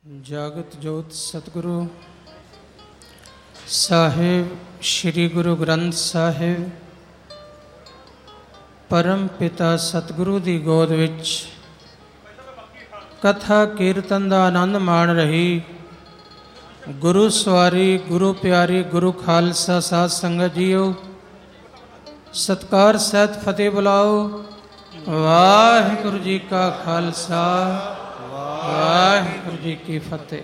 ਜਾਗਤ ਜੋਤ ਸਤਿਗੁਰੂ ਸਾਹਿਬ ਸ੍ਰੀ ਗੁਰੂ ਗ੍ਰੰਥ ਸਾਹਿਬ ਪਰਮ ਪਿਤਾ ਸਤਿਗੁਰੂ ਦੀ ਗੋਦ ਵਿੱਚ ਕਥਾ ਕੀਰਤਨ ਦਾ ਆਨੰਦ ਮਾਣ ਰਹੀ। ਗੁਰੂ ਸਵਾਰੀ, ਗੁਰੂ ਪਿਆਰੀ, ਗੁਰੂ ਖਾਲਸਾ ਸਾਧ ਸੰਗਤ ਜੀਓ, ਸਤਿਕਾਰ ਸਹਿਤ ਫਤਿਹ ਬੁਲਾਓ। ਵਾਹਿਗੁਰੂ ਜੀ ਕਾ ਖਾਲਸਾ, ਵਾਹਿਗੁਰੂ ਜੀ ਕੀ ਫਤਿਹ।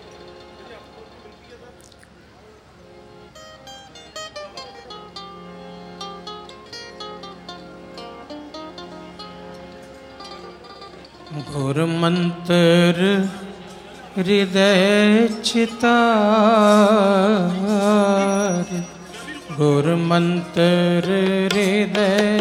ਗੁਰ ਮੰਤਰ ਹਿਰਦੈ ਚਿਤਾਰ, ਗੁਰ ਮੰਤਰ ਹਿਰਦੈ,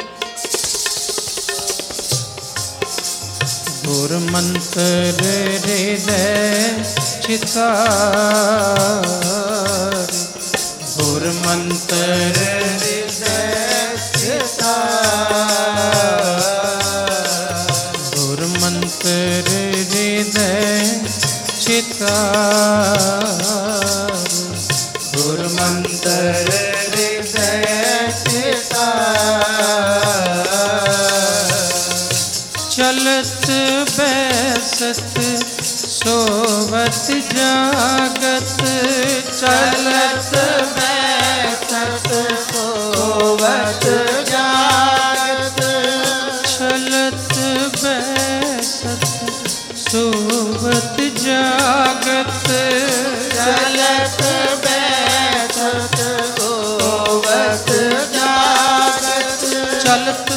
ਗੁਰ ਮੰਤਰ ਹਿਰਦੈ ਚਿਤਾਰ, ਗੁਰ ਮੰਤਰ ਹਿਰਦੈ ਚਿਤਾਰ, ਗੁਰ ਮੰਤਰ ਹਿਰਦੈ ਚਿਤਾਰ, ਗੁਰ ਮੰਤਰ ਹਿਰਦੈ ਚਿਤਾਰ। ਚਲਤ ਬੈਸਤ ਸੋਵਤ ਜਾਗਤ, ਚਲਤ ਬੈਸਤ ਸੋਵਤ ਜਾਗਤ, ਚਲਤ ਬੈਸਤ ਸੋਵਤ ਜਾਗਤ, ਚਲਤ ਬੈਸਤ ਸੋਵਤ ਜਾਗਤ, ਚਲਤ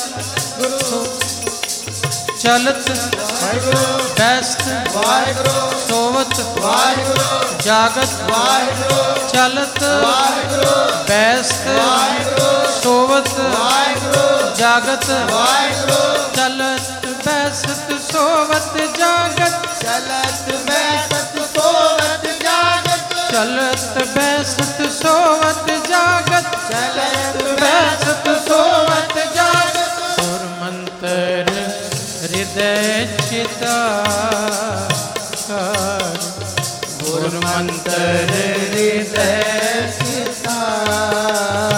ਚਲਤ ਬੈਸਤ ਸੋਵਤ ਜਾਗਤ, ਚਲਤ ਬੈਸਤ ਸੋਵਤ ਜਾਗਤ, ਚਲਤ ਬੈਸਤ ਸੋਵਤ ਜਾਗਤ, ਚਲਤ ਬੈਸਤ ਸੋਵਤ ਜਾਗਤ, ਚਲਤ ਬੈਸਤ ਸੋਵਤ ਜਾਗਤ, ਚਲਤ ਬੈਸਤ ਸੋਵਤ ਜਾਗਤ। ਗੁਰ ਮੰਤਰ ਹਿਰਦੈ ਚਿਤਾਰ, ਗੁਰ ਮੰਤਰ ਹਿਰਦੈ ਚਿਤਾਰ।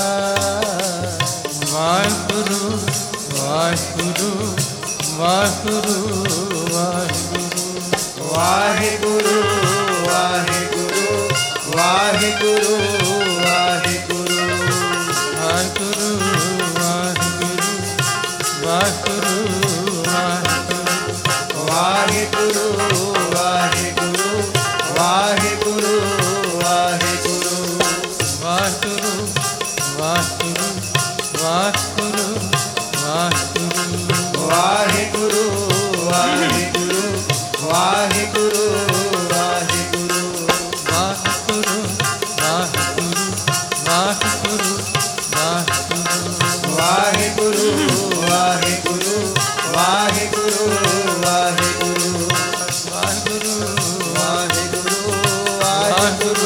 ਵਾਹਿਗੁਰੂ ਵਾਹਿਗੁਰੂ ਵਾਹਿਗੁਰੂ ਵਾਹਿਗੁਰੂ, ਵਾਹਿਗੁਰੂ ਵਾਹਿਗੁਰੂ ਵਾਹਿਗੁਰੂ ਵਾਹਿਗੁਰੂ, ਵਾਹਿਗੁਰੂ ਵਾਹਿਗੁਰੂ ਵਾਹਿਗੁਰੂ ਵਾਹਿਗੁਰੂ, ਵਾਹਿਗੁਰੂ ਵਾਹਿਗੁਰੂ ਵਾਹਿਗੁਰੂ, ਵਾਹਿਗੁਰੂ ਵਾਹਿਗੁਰੂ ਵਾਹਿਗੁਰੂ ਵਾਹਿਗੁਰੂ, ਵਾਹਿਗੁਰੂ ਵਾਹਿਗੁਰੂ ਵਾਹਿਗੁਰੂ ਵਾਹਿਗੁਰੂ, ਵਾਹਿਗੁਰੂ ਵਾਹਿਗੁਰੂ ਵਾਹਿਗੁਰੂ ਵਾਹਿਗੁਰੂ, ਵਾਹਿਗੁਰੂ ਵਾਹਿਗੁਰੂ ਵਾਹਿਗੁਰੂ ਵਾਹਿਗੁਰੂ, ਵਾਹਿਗੁਰੂ ਵਾਹਿਗੁਰੂ ਵਾਹਿਗੁਰੂ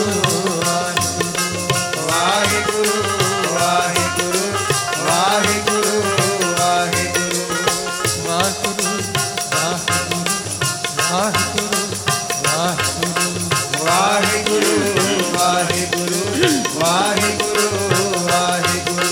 ਵਾਹਿਗੁਰੂ, ਵਾਹਿਗੁਰੂ ਵਾਹਿਗੁਰੂ ਵਾਹਿਗੁਰੂ, ਵਾਹਿਗੁਰੂ ਵਾਹਿਗੁਰੂ ਵਾਹਿਗੁਰੂ, ਵਾਹਿਗੁਰੂ ਵਾਹਿਗੁਰੂ ਵਾਹਿਗੁਰੂ ਵਾਹਿਗੁਰੂ,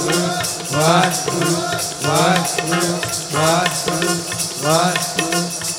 ਵਾਹਿਗੁਰੂ ਵਾਹਿਗੁਰੂ ਵਾਹਿਗੁਰੂ ਵਾਹਿਗੁਰੂ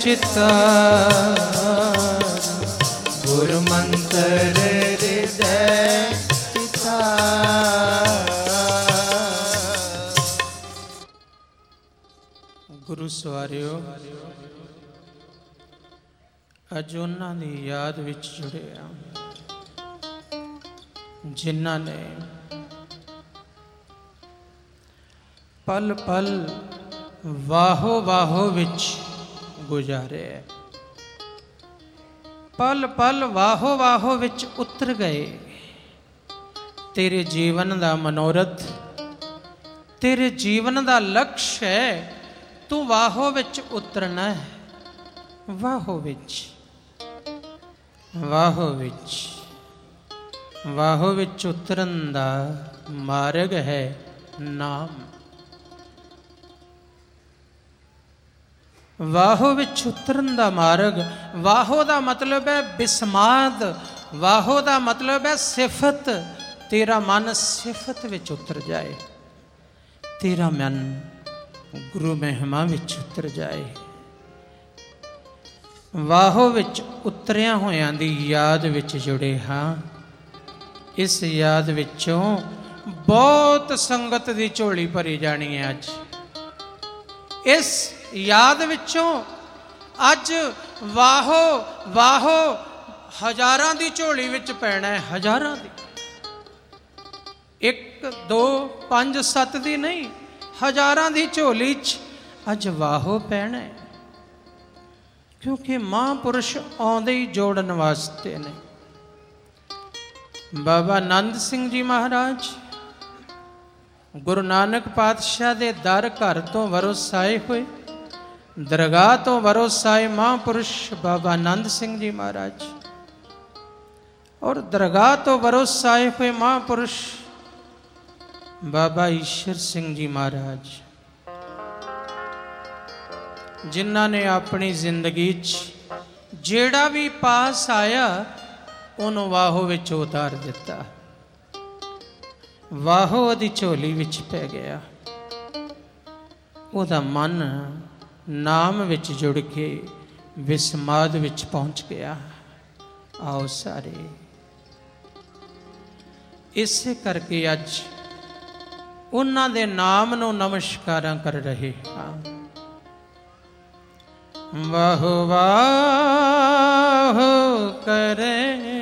चितार, गुरु मंत्र हृदय चितार। गुरु सवारियो, अज उन्हां दी याद विच जुड़े आ जिन्हां ने पल पल वाहो वाहो विच गुजारे, पल पल वाहो वाहो विच उतर गए। तेरे जीवन दा मनोरथ, तेरे जीवन दा लक्ष्य है, तू वाहो विच उतरना है। वाहो विच, वाहो विच, वाहो विच उतरन दा मार्ग है नाम। वाहो विच उतरन दा मार्ग, वाहो दा मतलब है बिस्माद, वाहो दा मतलब है सिफत। तेरा मन सिफत विच उतर जाए, तेरा मन गुरु महिमा विच उतर जाए। वाहो विच उतरिया होयां दी याद विच जुड़े हाँ। इस याद विचों बहुत संगत दी झोली भरी जानी है। अज इस याद विचों अज वाहो वाहो हजारां दी झोली विच पैना है। हजारां दी, 1 2 5 7 दी नहीं, हजारां दी झोली च अज वाहो पैना है। क्योंकि महापुरुष आउंदे ही जोड़न वास्ते ने। बाबा नंद सिंह जी महाराज गुरु नानक पातशाह दे दर घर तो वरोसाए हुए, दरगाह तो वरोसाए महापुरुष बाबा नंद सिंह जी महाराज, और दरगाह तो वरोसाए हुए महापुरुष बाबा ईश्वर सिंह जी महाराज, जिन्हां ने अपनी जिंदगी जेड़ा भी पास आया उन्होंने वाहो विच उतार दिता। वाहो दी झोली विच पै गया। उहदा मन नाम विच जुड़ के विस्माद विच पहुंच गया। आओ सारे इसे करके अज उन्हां दे नाम नूं नमस्कारां कर रहे हां। वाहो वाहो करे,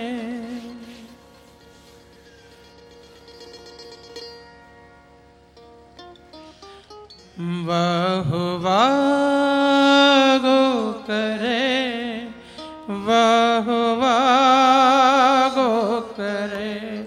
वाहो वाहो करे, वाहो वाहो करे।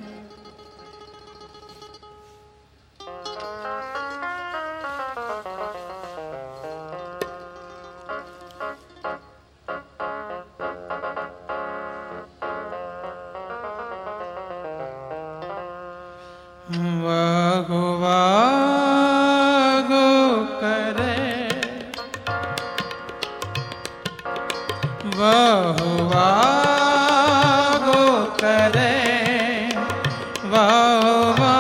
वाहो वाहो करे, वाहो वाहो करे, वाहो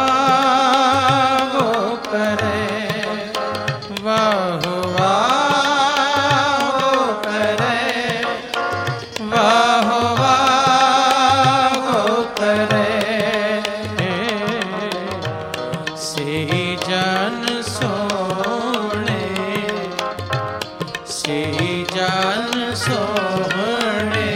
वाहो करे, वाहो वाहो करे, वाहो वाहो करे। जन सोने, से जन सोने,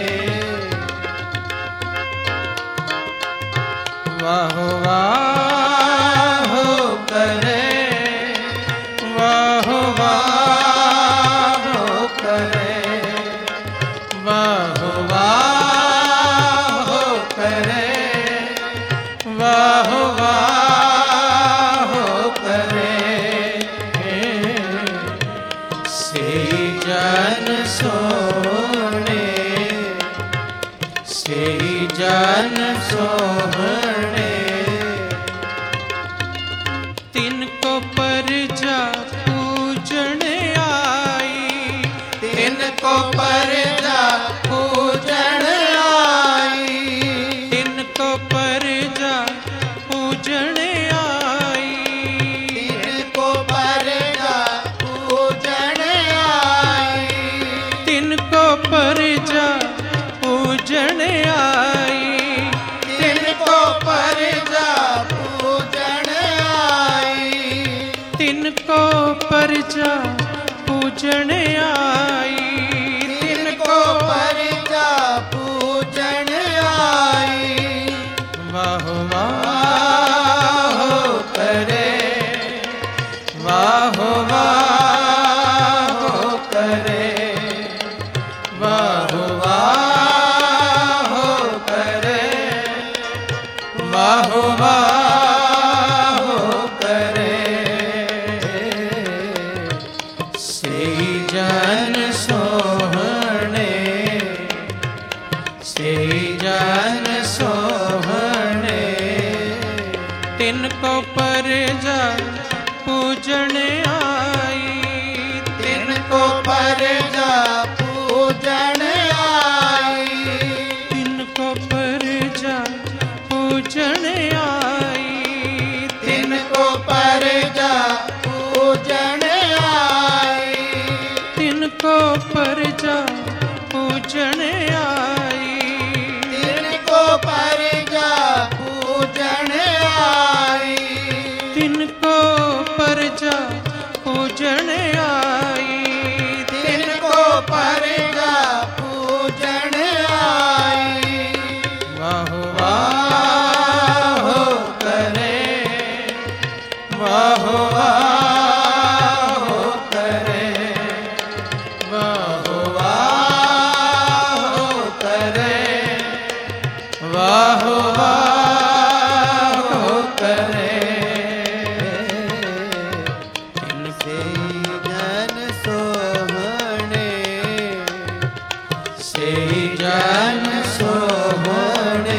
वाहो वाहो करे, वाहो वाहो करे, वाहो वाहो करे, वाहो वाहो करे। से जन सोने, से जन सोहणे, तिनको परजा पूजन आई, तिनको परजा पूजन आई, तिनको परजा पूजन आई, तिनको परजा पूजन आई, तिन तिनको परजा पूजन आई, तिनको परजा पूजन आई। वाह वाह करे, वाह वाह करे, वाह वाह करे, वाह वाह करे। सेई जन सोहणे, सेई जन सोहणे, तिनको परजा पूजन आई, तिनको परजा पूजन आई। तिनको परजा पूजन आई, तिनको परजा पूजन आई। तिनको परजा पूजन आई, तिनको परजा पूजन आई। तिनको परजा पूजन आई, तिनको परजा पूजन आई। वाह वाह करे, वाह वाह करे, वाह वाह करे, वाह वाह करे। से जन सोहणे, से जन सोहणे,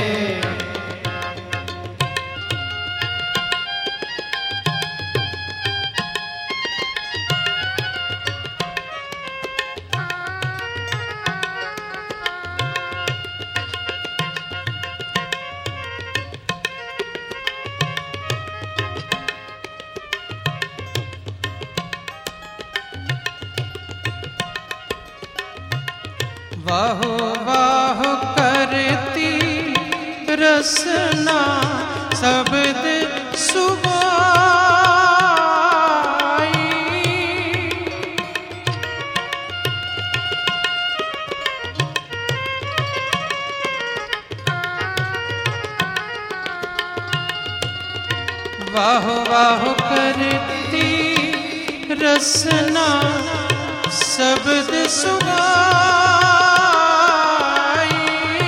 वाह वाह करती रसना शब्द सुभाई, वाह वाह करती रसना शब्द सुभाई।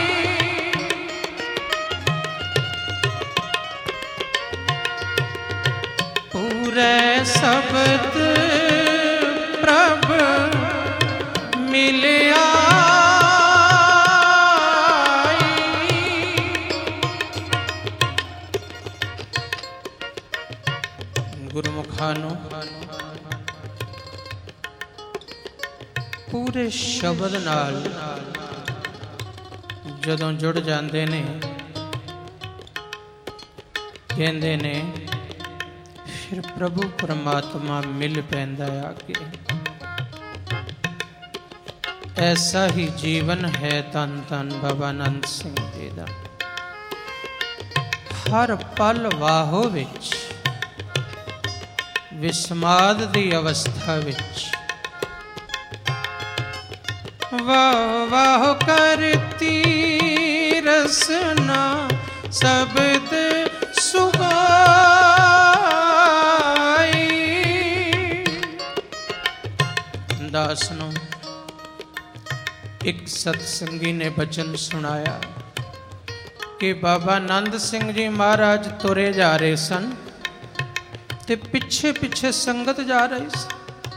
पूरे शब्द प्रभ मिलिया, गुरमुखानो पूरे शब्द नाल जदों जुड़ जाते ने, कहते ने फिर प्रभु परमात्मा मिल पैंदा आके। ऐसा ही जीवन है धन धन बाबा नंद सिंह जी दा। हर पल वाहो विच, विस्माद दी अवस्था विच वाह वाह करती रसना शब्द सुभाई। दास नूं एक सत्संगी ने बचन सुनाया कि बाबा नंद सिंह जी महाराज तुरे जा रहे सन ते पिछे पिछे संगत जा रही सी।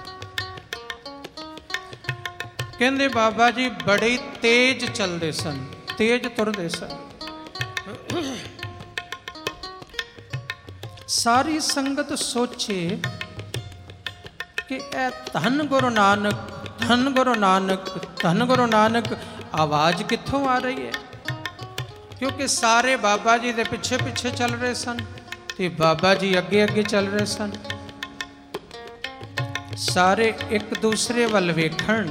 कहंदे बाबा जी बड़े तेज चलते सन, तेज तुरते सन। सारी संगत सोचे कि ए धन गुरु नानक, धन गुरु नानक, धन गुरु नानक आवाज कित्थों आ रही है, क्योंकि सारे बाबा जी दे पिछे पिछे चल रहे सन ते बाबा जी अगे अगे चल रहे सन। सारे एक दूसरे वल वेखण,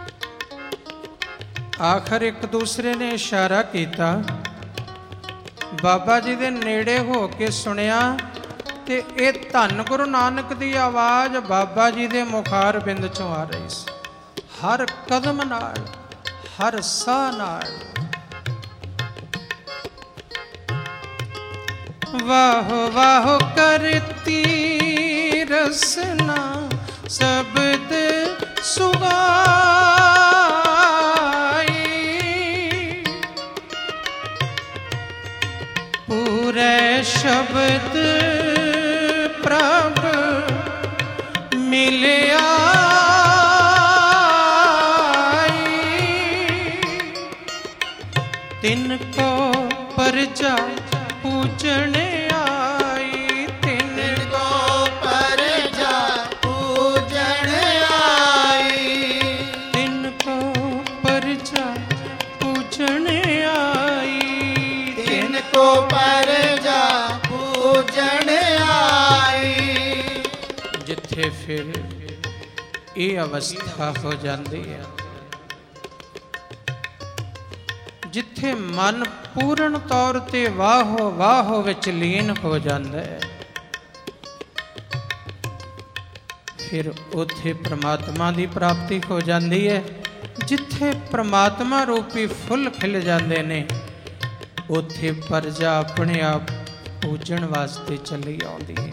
आखिर एक दूसरे ने इशारा किया, बाबा जी दे नेड़े हो के सुनिया ते ये धन गुरु नानक दी आवाज़ बाबा जी दे मुखार बिंद चों आ रही सी। हर कदम नाल, हर साह नाल। वाह वाह करती रसना शब्द सुगाई, पूरे शब्द प्रभ मिले आई, तिनको परजा पूजने आई, तिनको परजा पूजन आई, तिनको परजा पूजने आई, तिनको परजा पूजन आई। जिथे फिर ये अवस्था हो जाती है, जिथे मन पूर्ण तौर ते वाहो वाहो विच लीन हो जाता है, फिर उथे परमात्मा की प्राप्ति हो जाती है। जिथे परमात्मा रूपी फुल खिल जाते ने, उथे प्रजा अपने आप पूजन वास्ते चली आती है।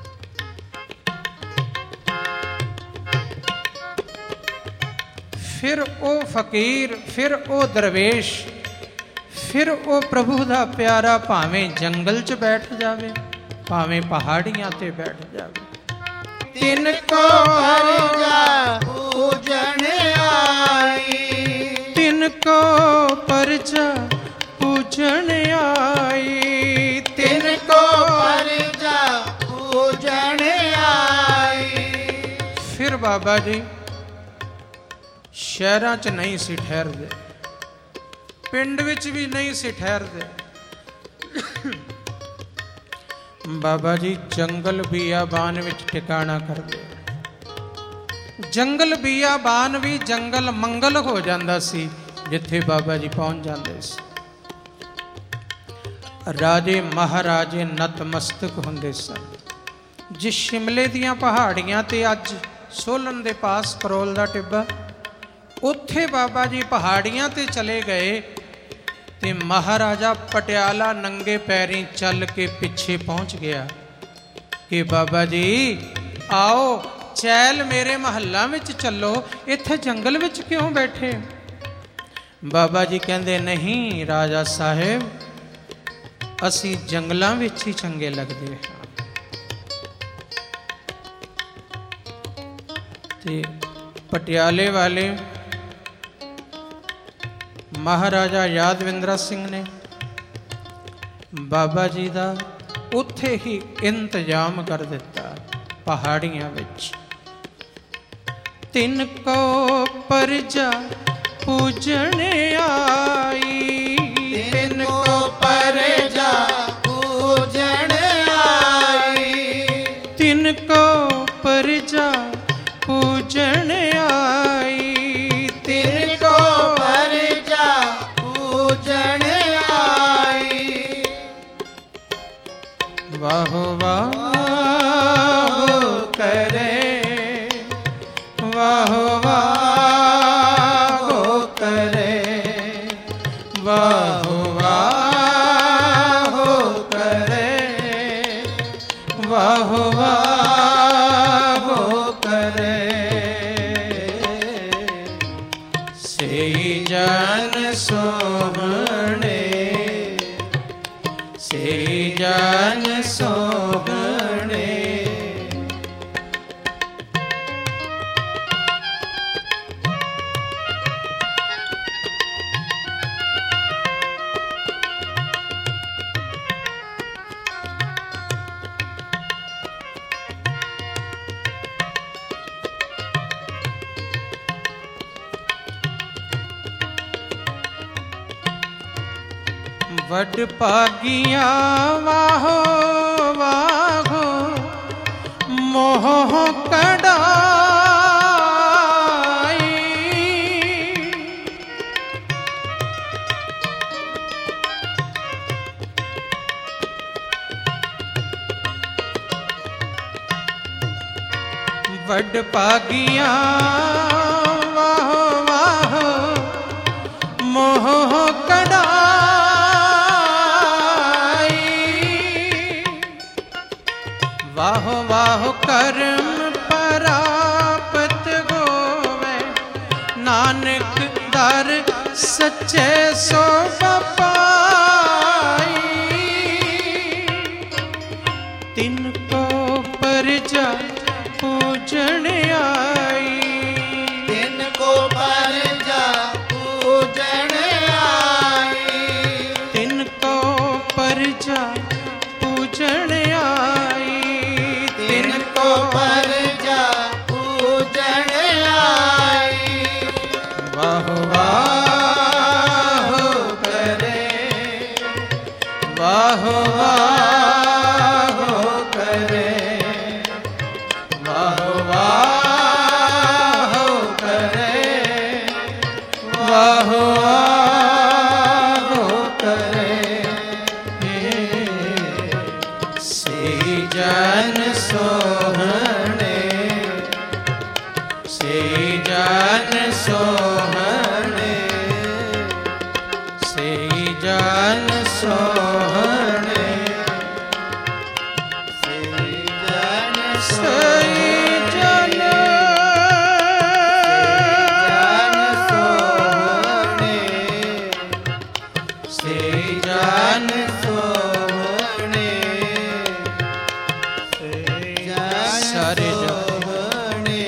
फिर वो फकीर, फिर वो दरवेश, फिर वो प्रभु दा प्यारा भावें जंगल च बैठ जावे, भावें पहाड़ियां ते बैठ जावे, तिनको परजा पूजन आई, तिनको परजा पूजन आई, तिनको परजा पूजन आई। फिर बाबा जी शहरां च नहीं सी ठहरदे, पिंड विच भी नहीं सी ठहरदे। बाबा जी जंगल बियाबान विच ठिकाना करदे। जंगल बियाबान भी जंगल मंगल हो जाता सी जिथे बाबा जी पहुंच जाते सी। राजे महाराजे नतमस्तक होंदे सन। जिस शिमले दियां पहाड़ियां ते अज सोलन दे पास करोल दा टिब्बा, उत्थे बाबा जी पहाड़ियां ते चले गए ते महाराजा पटियाला नंगे पैरी चल के पिछे पहुंच गया कि बाबा जी आओ चैल मेरे महल्ला विच चलो, इत्थे जंगल विच क्यों बैठे। बाबा जी कहंदे नहीं राजा साहेब, असी जंगलां विच ही चंगे लगदे हां। ते पटियाले वाले महाराजा यादविंद्रा सिंह ने बाबा जी का उत्थे ही इंतजाम कर दिता पहाड़ियां विच। तिनको परजा पूजन आई, तिनको परजा पूजन आई, तिनको परजा पूजन आई, तिनको परजा पूजन आई। वाह वाह करे, वाह वाह करे, वाह वाह करे, वाह वाह करे। सेई जन सोहणे, सेई जन सोहणे। वड पागिया वाहो वाहो मोह कड़ाई, वड भागिया वाह वाह मोह कड़ाई। वाह वाह कर्म परापत गोवे नानक दर सच्चे सो पाई। तिनको परजा पूजन आई। तिनको परजा पूजन आई। तिनको परजा पूजन आई। तिनको परजा पूजन आई। वाह वाह करे वाह वाह करे वाह वाह करे वाह वाह करे। से जन सोहणे से जन सोहणे से जन सोहणे से जन से जन सोहणे। से जन सोहणे। सारे सोहणे।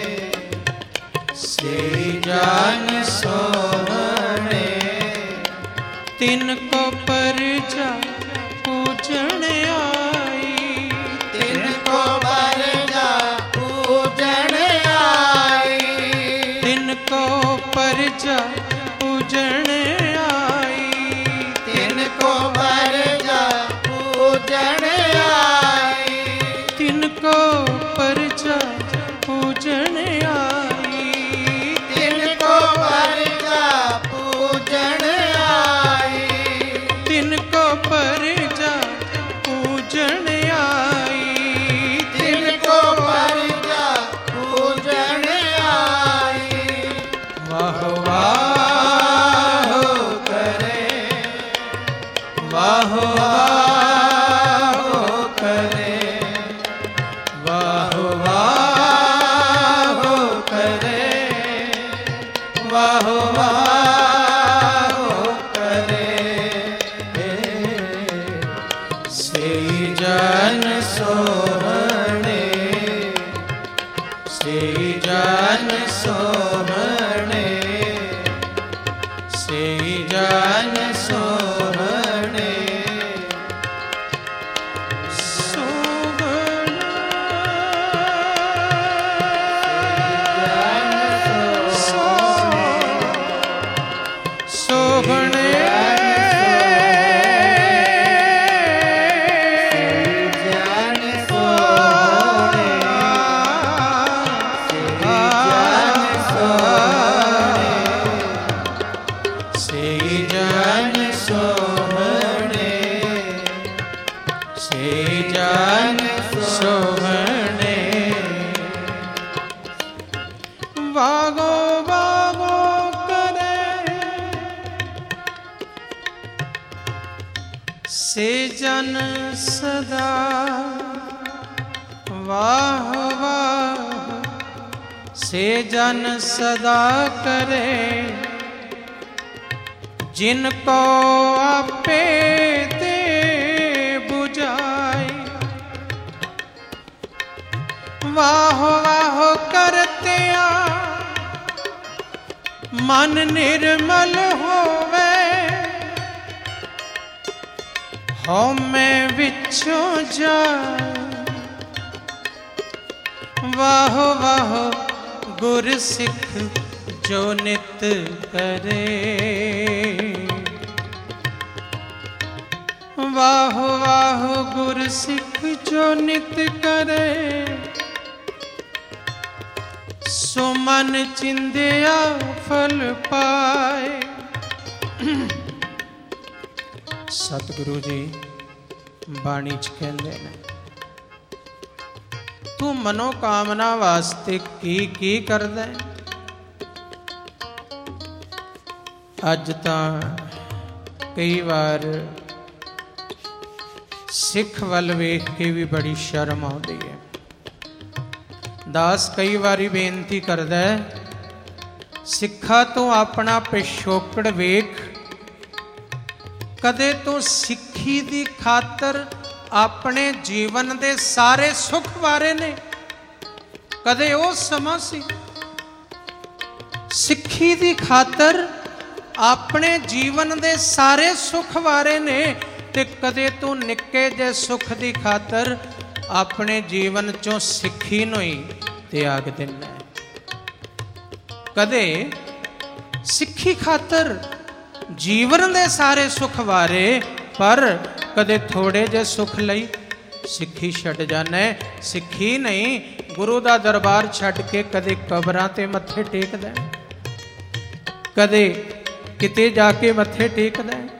से जन सोहणे। तिनको परजा पूजन आई। तिनको परजा पूजन आई। तिनको परजा पूजन आई। तिनको परजा पूजन आई। तिनको परजा पूजन आई। तिनको परजा पूजन आई। तिनको परजा पूजन आई। तिनको परजा पूजन आई। वाह वाह करे वाह वाह करे वाह वाह करे वाह वाह करे। से जन सोहणे से जन सोहणे से जन सोहणे सोहणे जन सोहणे। से जन सोहणे से जन सोहणे। वागो वागो करे से जन सदा वाह वाह से जन सदा करे। जिनको आपे दे बुझाए। वाह वाह करते मन निर्मल होवे। हो मैं विछो जाए। वाह वाह गुर सिख जो नित करे। वाह वाह गुर सिख जो नित करे। सो मन चिंदिया फल पाए। सतगुरु जी बाणी च कहंदे ने ਤੂੰ ਮਨੋਕਾਮਨਾ ਵਾਸਤੇ ਕੀ ਕਰਦਾ ਹੈ? ਅੱਜ ਤਾਂ ਕਈ ਵਾਰ ਸਿੱਖ ਵੱਲ ਵੇਖ ਕੇ ਵੀ ਬੜੀ ਸ਼ਰਮ ਆਉਂਦੀ ਹੈ। ਦਾਸ ਕਈ ਵਾਰੀ ਬੇਨਤੀ ਕਰਦਾ ਹੈ, ਸਿੱਖਾਂ ਤੋਂ ਆਪਣਾ ਪਿਛੋਕੜ ਵੇਖ। ਕਦੇ ਤੂੰ ਸਿੱਖੀ ਦੀ ਖਾਤਰ ਆਪਣੇ ਜੀਵਨ ਦੇ ਸਾਰੇ ਸੁੱਖ ਵਾਰੇ ਨੇ? ਕਦੇ ਉਹ ਸਮਾਂ ਸੀ ਸਿੱਖੀ ਦੀ ਖਾਤਰ ਆਪਣੇ ਜੀਵਨ ਦੇ ਸਾਰੇ ਸੁੱਖ ਵਾਰੇ ਨੇ? ਤੇ ਕਦੇ ਤੂੰ ਨਿੱਕੇ ਜਿਹੇ ਸੁੱਖ ਦੀ ਖਾਤਰ ਆਪਣੇ ਜੀਵਨ ਚੋਂ ਸਿੱਖੀ ਨੂੰ ਹੀ ਤਿਆਗ ਦਿੰਦਾ ਹੈ? ਕਦੇ ਸਿੱਖੀ ਖਾਤਰ ਜੀਵਨ ਦੇ ਸਾਰੇ ਸੁੱਖ ਵਾਰੇ, ਪਰ ਕਦੇ ਥੋੜੇ ਜਿਹੇ ਸੁੱਖ ਲਈ ਸਿੱਖੀ ਛੱਡ ਜਾਣਾ ਹੈ। ਸਿੱਖੀ ਨਹੀਂ, ਗੁਰੂ ਦਾ ਦਰਬਾਰ ਛੱਡ ਕੇ ਕਦੇ ਕਬਰਾਂ ਤੇ ਮੱਥੇ ਟੇਕਦਾ ਹੈ, ਕਦੇ ਕਿਤੇ ਜਾ ਕੇ ਮੱਥੇ ਟੇਕਦਾ ਹੈ।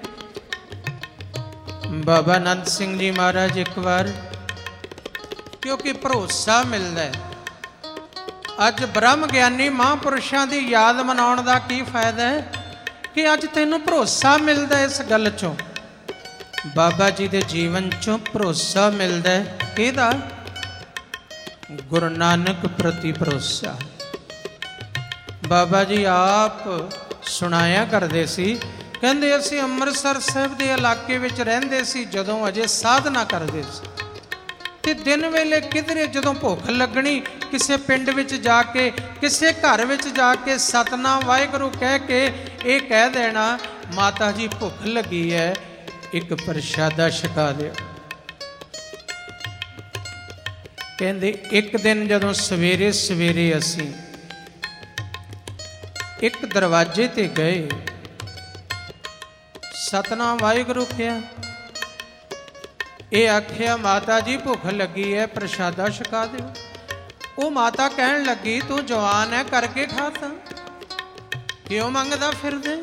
ਬਾਬਾ ਆਨੰਦ ਸਿੰਘ ਜੀ ਮਹਾਰਾਜ ਇੱਕ ਵਾਰ, ਕਿਉਂਕਿ ਭਰੋਸਾ ਮਿਲਦਾ ਹੈ। ਅੱਜ ਬ੍ਰਹਮ ਗਿਆਨੀ ਮਹਾਂਪੁਰਸ਼ਾਂ ਦੀ ਯਾਦ ਮਨਾਉਣ ਦਾ ਕੀ ਫਾਇਦਾ ਹੈ ਕਿ ਅੱਜ ਤੈਨੂੰ ਭਰੋਸਾ ਮਿਲਦਾ ਇਸ ਗੱਲ ਚੋਂ, ਬਾਬਾ ਜੀ ਦੇ ਜੀਵਨ ਚੋਂ ਭਰੋਸਾ ਮਿਲਦਾ ਹੈ। ਕਿਹਦਾ? ਗੁਰੂ ਨਾਨਕ ਪ੍ਰਤੀ ਭਰੋਸਾ। ਬਾਬਾ ਜੀ ਆਪ ਸੁਣਾਇਆ ਕਰਦੇ ਸੀ, ਕਹਿੰਦੇ ਅਸੀਂ ਅੰਮ੍ਰਿਤਸਰ ਸਾਹਿਬ ਦੇ ਇਲਾਕੇ ਵਿੱਚ ਰਹਿੰਦੇ ਸੀ ਜਦੋਂ ਅਜੇ ਸਾਧਨਾ ਕਰਦੇ ਸੀ, ਤੇ ਦਿਨ ਵੇਲੇ ਕਿਧਰੇ ਜਦੋਂ ਭੁੱਖ ਲੱਗਣੀ, ਕਿਸੇ ਪਿੰਡ ਵਿੱਚ ਜਾ ਕੇ, ਕਿਸੇ ਘਰ ਵਿੱਚ ਜਾ ਕੇ ਸਤਨਾਮ ਵਾਹਿਗੁਰੂ ਕਹਿ ਕੇ ਇਹ ਕਹਿ ਦੇਣਾ, ਮਾਤਾ ਜੀ ਭੁੱਖ ਲੱਗੀ ਹੈ, ਇੱਕ ਪ੍ਰਸ਼ਾਦਾ ਛਕਾ ਦਿਓ। ਕਹਿੰਦੇ ਇੱਕ ਦਿਨ ਜਦੋਂ ਸਵੇਰੇ ਸਵੇਰੇ ਅਸੀਂ ਇੱਕ ਦਰਵਾਜ਼ੇ ਤੇ ਗਏ, ਸਤਨਾਮ ਵਾਹਿਗੁਰੂ ਕਿਹਾ, ਇਹ ਆਖਿਆ ਮਾਤਾ ਜੀ ਭੁੱਖ ਲੱਗੀ ਹੈ, ਪ੍ਰਸ਼ਾਦਾ ਛਕਾ ਦਿਓ। ਉਹ ਮਾਤਾ ਕਹਿਣ ਲੱਗੀ, ਤੂੰ ਜਵਾਨ ਹੈ, ਕਰਕੇ ਖਾ ਤਾਂ, ਕਿਉਂ ਮੰਗਦਾ ਫਿਰਦੇ?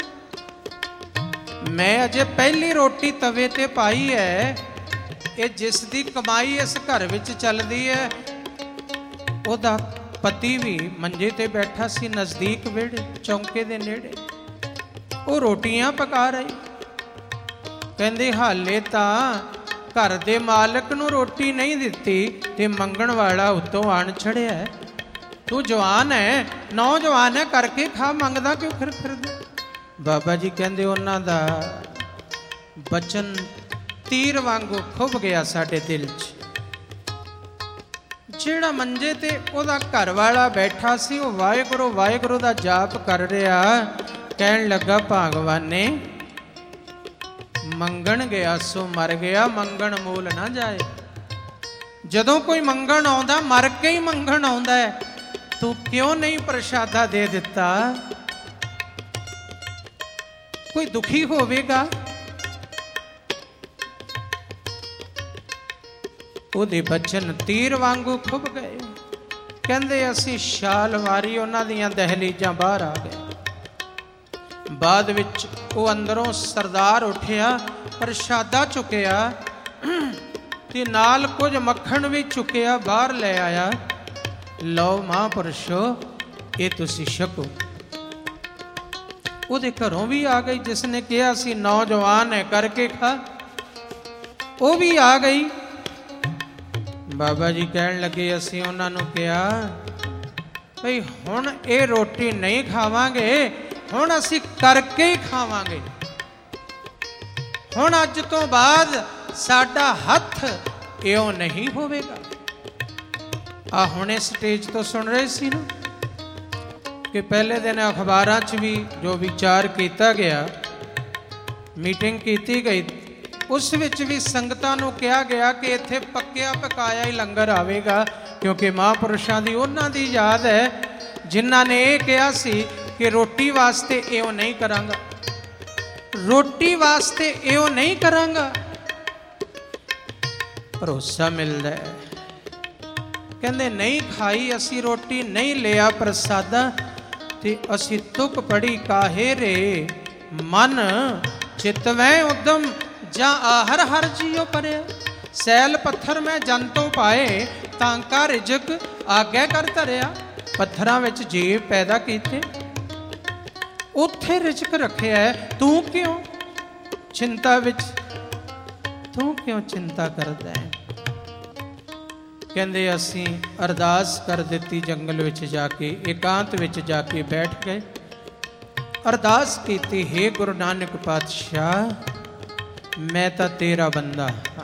ਮੈਂ ਅਜੇ ਪਹਿਲੀ ਰੋਟੀ ਤਵੇ ਤੇ ਪਾਈ ਹੈ, ਇਹ ਜਿਸ ਦੀ ਕਮਾਈ ਇਸ ਘਰ ਵਿੱਚ ਚੱਲਦੀ ਹੈ, ਉਹਦਾ ਪਤੀ ਵੀ ਮੰਜੇ ਤੇ ਬੈਠਾ ਸੀ ਨਜ਼ਦੀਕ ਵਿਹੜੇ ਚੌਂਕੇ ਦੇ ਨੇੜੇ, ਉਹ ਰੋਟੀਆਂ ਪਕਾ ਰਹੀ। ਕਹਿੰਦੇ ਹਾਲੇ ਤਾਂ ਘਰ ਦੇ ਮਾਲਕ ਨੂੰ ਰੋਟੀ ਨਹੀਂ ਦਿੱਤੀ ਤੇ ਮੰਗਣ ਵਾਲਾ ਉੱਤੋਂ ਆਣ ਚੜਿਆ। ਤੂੰ ਜਵਾਨ ਹੈ, ਨੌਜਵਾਨ ਹੈ, ਕਰਕੇ ਖਾ, ਮੰਗਦਾ ਕਿਉਂ ਫਿਰਦਾ? ਬਾਬਾ ਜੀ ਕਹਿੰਦੇ ਉਹਨਾਂ ਦਾ ਬਚਨ ਤੀਰ ਵਾਂਗੂ ਖੁੱਭ ਗਿਆ ਸਾਡੇ ਦਿਲ 'ਚ। ਜਿਹੜਾ ਮੰਜੇ ਤੇ ਉਹਦਾ ਘਰ ਵਾਲਾ ਬੈਠਾ ਸੀ, ਉਹ ਵਾਹਿਗੁਰੂ ਵਾਹਿਗੁਰੂ ਦਾ ਜਾਪ ਕਰ ਰਿਹਾ, ਕਹਿਣ ਲੱਗਾ, ਭਗਵਾਨੇ ਮੰਗਣ ਗਿਆ ਸੋ ਮਰ ਗਿਆ, ਮੰਗਣ ਮੂਲ ਨਾ ਜਾਏ। ਜਦੋਂ ਕੋਈ ਮੰਗਣ ਆਉਂਦਾ ਮਰ ਕੇ ਹੀ ਮੰਗਣ ਆਉਂਦਾ ਹੈ, ਤੂੰ ਕਿਉਂ ਨਹੀਂ ਪ੍ਰਸ਼ਾਦਾ ਦੇ ਦਿੱਤਾ? ਕੋਈ ਦੁਖੀ ਹੋਵੇਗਾ, ਉਹਦੇ ਬਚਨ ਤੀਰ ਵਾਂਗੂ ਖੁੱਭ ਗਏ। ਕਹਿੰਦੇ ਅਸੀਂ ਛਾਲ ਮਾਰੀ, ਉਹਨਾਂ ਦੀਆਂ ਦਹਿਲੀਜ਼ਾਂ ਬਾਹਰ ਆ ਗਏ। ਬਾਅਦ ਵਿੱਚ ਉਹ ਅੰਦਰੋਂ ਸਰਦਾਰ ਉੱਠਿਆ, ਪ੍ਰਸ਼ਾਦਾ ਚੁੱਕਿਆ ਤੇ ਨਾਲ ਕੁਝ ਮੱਖਣ ਵੀ ਚੁੱਕਿਆ, ਬਾਹਰ ਲੈ ਆਇਆ। ਲਓ ਮਹਾਂਪੁਰਸ਼ੋ, ਇਹ ਤੁਸੀਂ ਛਕੋ। ਉਹਦੇ ਘਰੋਂ ਵੀ ਆ ਗਈ, ਜਿਸ ਨੇ ਕਿਹਾ ਸੀ ਨੌਜਵਾਨ ਹੈ, ਕਰਕੇ ਖਾ, ਉਹ ਵੀ ਆ ਗਈ। ਬਾਬਾ ਜੀ ਕਹਿਣ ਲੱਗੇ, ਅਸੀਂ ਉਹਨਾਂ ਨੂੰ ਕਿਹਾ ਭਈ ਹੁਣ ਇਹ ਰੋਟੀ ਨਹੀਂ ਖਾਵਾਂਗੇ, ਹੁਣ ਅਸੀਂ ਕਰਕੇ ਹੀ ਖਾਵਾਂਗੇ। ਹੁਣ ਅੱਜ ਤੋਂ ਬਾਅਦ ਸਾਡਾ ਹੱਥ ਇਉਂ ਨਹੀਂ ਹੋਵੇਗਾ। ਆ ਹੁਣੇ ਸਟੇਜ ਤੋਂ ਸੁਣ ਰਹੇ ਸੀ ਨਾ ਕਿ ਪਹਿਲੇ ਦਿਨ ਅਖਬਾਰਾਂ 'ਚ ਵੀ ਜੋ ਵਿਚਾਰ ਕੀਤਾ ਗਿਆ, ਮੀਟਿੰਗ ਕੀਤੀ ਗਈ, ਉਸ ਵਿੱਚ ਵੀ ਸੰਗਤਾਂ ਨੂੰ ਕਿਹਾ ਗਿਆ ਕਿ ਇੱਥੇ ਪੱਕਿਆ ਪਕਾਇਆ ਹੀ ਲੰਗਰ ਆਵੇਗਾ, ਕਿਉਂਕਿ ਮਹਾਂਪੁਰਸ਼ਾਂ ਦੀ ਉਹਨਾਂ ਦੀ ਯਾਦ ਹੈ ਜਿਨ੍ਹਾਂ ਨੇ ਇਹ ਕਿਹਾ ਸੀ ਕਿ ਰੋਟੀ ਵਾਸਤੇ ਇਉਂ ਨਹੀਂ ਕਰਾਂਗਾ, ਰੋਟੀ ਵਾਸਤੇ ਇਉਂ ਨਹੀਂ ਕਰਾਂਗਾ। ਭਰੋਸਾ ਮਿਲਦਾ ਹੈ। ਕਹਿੰਦੇ ਨਹੀਂ ਖਾਈ ਅਸੀਂ ਰੋਟੀ, ਨਹੀਂ ਲਿਆ ਪ੍ਰਸਾਦਾ, ਤੇ ਅਸੀਂ ਤੁਕ ਪੜੀ ਕਾਹੇ ਰੇ, ਮਨ ਚਿਤਵੈ ਉਦਮ ਜਾਂ ਆਹਰ ਹਰ ਜੀਉ ਪਰਿਆ। सैल पत्थर मैं जन तो पाए, तांका रिजक आग्ञा कर धरिया। पत्थरां विच जीव पैदा कीते, उत्थे रिजक रखिया है, तू क्यों चिंता विच, तू क्यों चिंता करदा है? कहंदे असीं अरदास कर दित्ती, जंगल विच जाके एकांत विच जाके बैठ गए, अरदास कीती, हे गुरु नानक पातशाह मैं तां तेरा बंदा हाँ,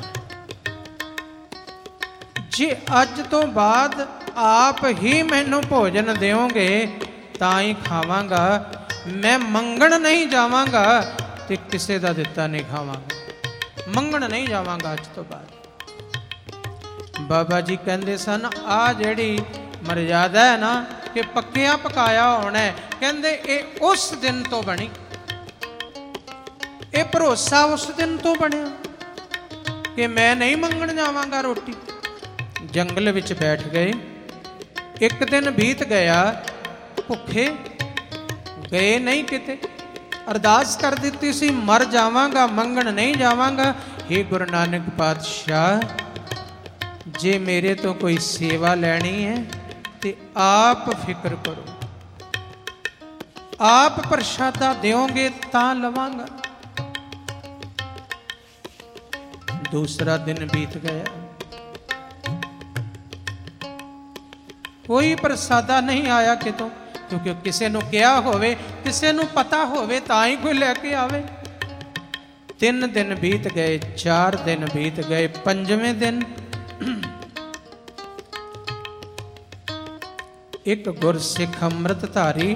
जे अज तो बाद आप ही मैनू भोजन देओगे तां ही खावांगा, मैं मंगण नहीं जावांगा ते किसे दा दित्ता नहीं खावांगा, मंगण नहीं जावांगा अज तो बाद। बाबा जी कहंदे सन आ जिहड़ी मर्यादा है ना कि पक्किया पकाया होना है, कहंदे ये उस दिन तो बनी, ये भरोसा उस दिन तो बनिया कि मैं नहीं मंगण जावांगा रोटी। जंगल विच बैठ गए, एक दिन बीत गया, भुखे गए नहीं किते, अरदास कर दित्ती सी मर जावांगा मंगण नहीं जावांगा। हे गुरु नानक पातशाह जे मेरे तो कोई सेवा लैनी है ते आप फिक्र करो, आप प्रसादा देओगे तां लवांगा। दूसरा दिन बीत गया, कोई प्रसादा नहीं आया कितों, क्योंकि किसी नूं किया होवे, किसी नूं पता होवे तां ही कोई लैके आवे। 3 दिन बीत गए, 4 दिन बीत गए, 5वें दिन एक गुरसिख अमृतधारी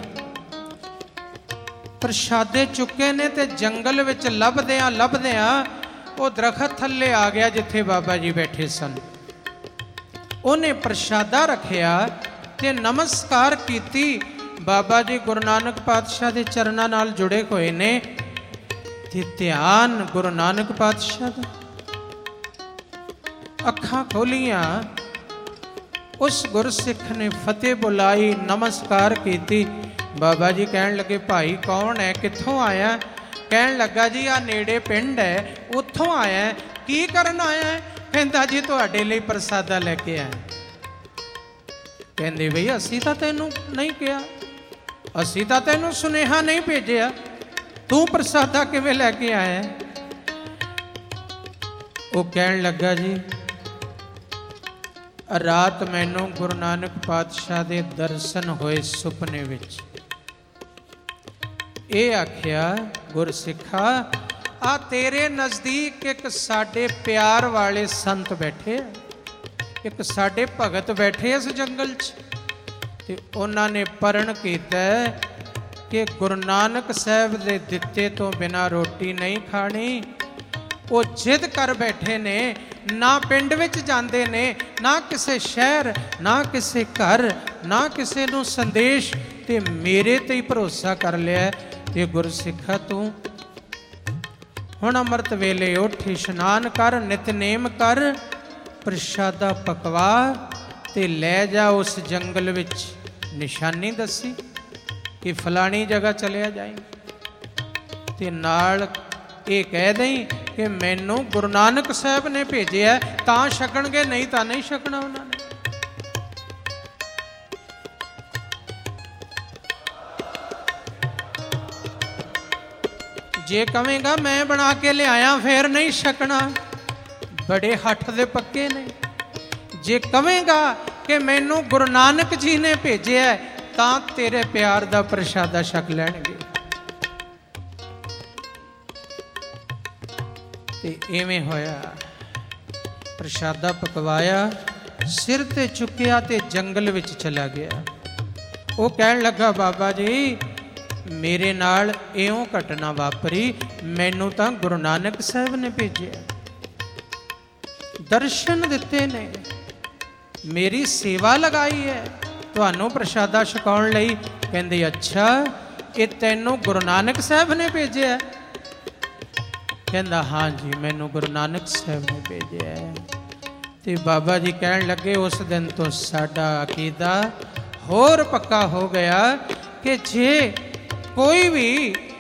प्रसादे चुके ने ते जंगल विच लभदियां लभदियां वो दरखत थल्ले आ गया जिथे बाबा जी बैठे सन। उन्हें प्रसादा रखिया ते नमस्कार कीती। बाबा जी गुरु नानक पातशाह दे चरनां नाल जुड़े होए ने ते ध्यान गुरु नानक पातशाह दा। अखां खोलियां, उस गुरसिख ने फतेह बुलाई, नमस्कार कीती। बाबा जी कहन लगे भाई कौन है, कित्थों आया? कहन लगा जी आ नेड़े पिंड है, उत्थों आया। की करन आया है? कहंदा जी तुहाडे लई प्रसादा लैके आया। कहंदे बई असीं तां तैनूं नहीं किहा, असीं तां तैनूं सुनेहा नहीं भेजिया, तू प्रसादा किवें लैके आया? वो कहन लगा जी रात मैनू गुरु नानक पातशाह दे दर्शन होए सुपने विच। ये आख्या गुरसिखा आ तेरे नज़दीक एक साडे प्यार वाले संत बैठे, एक साडे भगत बैठे इस जंगल च, ते उन्होंने परण कीता कि गुरु नानक साहब दे दिते तो बिना रोटी नहीं खानी। वो जिद कर बैठे ने, ना पिंड विच जांदे ने, ना किसे शहर, ना किसे घर, ना किसे नूं संदेश, ते मेरे ते ही भरोसा कर लिया। ते गुरसिखा तू हुण अमृत वेले उठ, इशनान कर, नितनेम कर, प्रसादा पकवा ते लै जा उस जंगल विच। निशानी दसी कि फलानी जगह चलिया जाए ते नाल ये कह दई कि मैनू गुरु नानक साहब ने भेजिया तां छकणगे, नहीं तां नहीं छकना उन्होंने। जे कवेगा मैं बना के लियाया फिर नहीं छकना, बड़े हठ दे पक्के ने। जे कवेगा कि मैनू गुरु नानक जी ने भेजिया तां तेरे प्यार दा प्रसादा छक लैणगे। ते इवें होया, प्रसादा पकवाया, सिर ते चुकिया ते जंगल विच चला गया। वो कहन लगा बाबा जी मेरे नाल इउं घटना वापरी, मैनू तां गुरु नानक साहब ने भेजिया, दर्शन दिते ने, मेरी सेवा लगाई है तुहानू प्रसादा छकाउण लई। कहंदे अच्छा ये तैनू गुरु नानक साहब ने भेजिया? कहंदा हाँ जी मैनू गुरु नानक साहब ने भेजिया है। ते बाबा जी कहन लगे उस दिन तो साडा अकीदा होर पक्का हो गया कि जे कोई भी